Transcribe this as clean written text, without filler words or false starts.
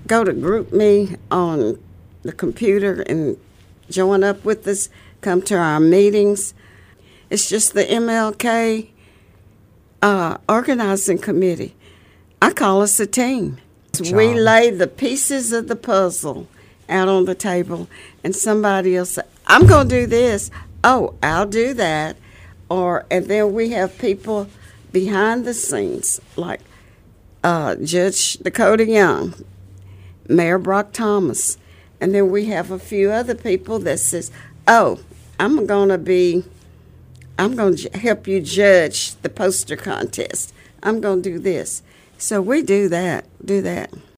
go to group me on the computer and join up with us, come to our meetings. It's just the MLK organizing committee. I call us a team. We lay the pieces of the puzzle out on the table, and somebody else say, I'm going to do this. Oh, I'll do that. And then we have people behind the scenes, like Judge Dakota Young, Mayor Brock Thomas, and then we have a few other people that says, oh, I'm going to help you judge the poster contest. I'm going to do this. So we do that.